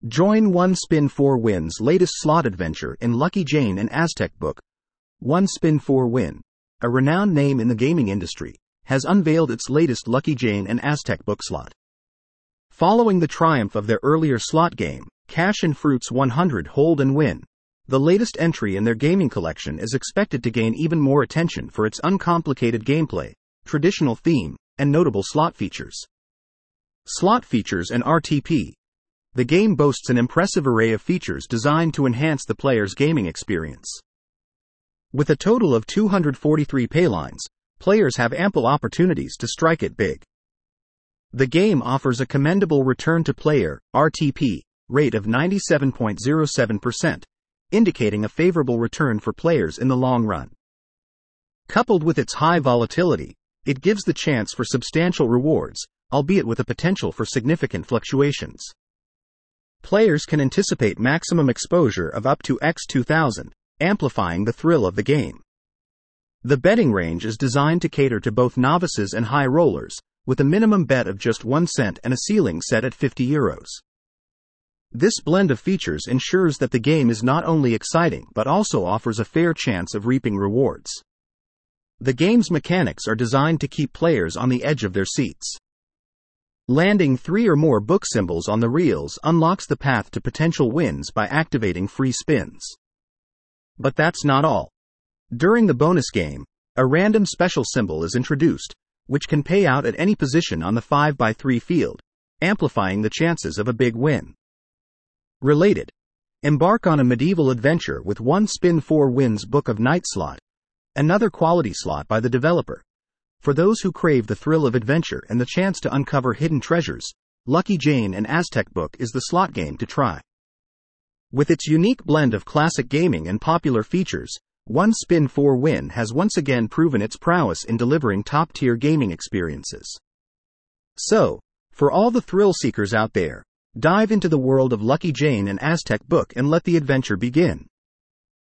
Join One Spin 4 Win's latest slot adventure in Lucky Jane and Aztec Book. One Spin 4 Win, a renowned name in the gaming industry, has unveiled its latest Lucky Jane and Aztec Book slot. Following the triumph of their earlier slot game, Cash and Fruits 100 Hold and Win, the latest entry in their gaming collection is expected to gain even more attention for its uncomplicated gameplay, traditional theme, and notable slot features. Slot features and RTP. The game boasts an impressive array of features designed to enhance the player's gaming experience. With a total of 243 paylines, players have ample opportunities to strike it big. The game offers a commendable return-to-player (RTP) rate of 97.07%, indicating a favorable return for players in the long run. Coupled with its high volatility, it gives the chance for substantial rewards, albeit with a potential for significant fluctuations. Players can anticipate maximum exposure of up to x2000, amplifying the thrill of the game. The betting range is designed to cater to both novices and high rollers, with a minimum bet of just 1 cent and a ceiling set at €50. This blend of features ensures that the game is not only exciting but also offers a fair chance of reaping rewards. The game's mechanics are designed to keep players on the edge of their seats. Landing 3 or more book symbols on the reels unlocks the path to potential wins by activating free spins. But that's not all. During the bonus game, a random special symbol is introduced, which can pay out at any position on the 5x3 field, amplifying the chances of a big win. Related. Embark on a medieval adventure with One Spin 4 Win's Book of Night slot, another quality slot by the developer. For those who crave the thrill of adventure and the chance to uncover hidden treasures, Lucky Jane and Aztec Book is the slot game to try. With its unique blend of classic gaming and popular features, One Spin 4 Win has once again proven its prowess in delivering top-tier gaming experiences. So, for all the thrill seekers out there, dive into the world of Lucky Jane and Aztec Book and let the adventure begin.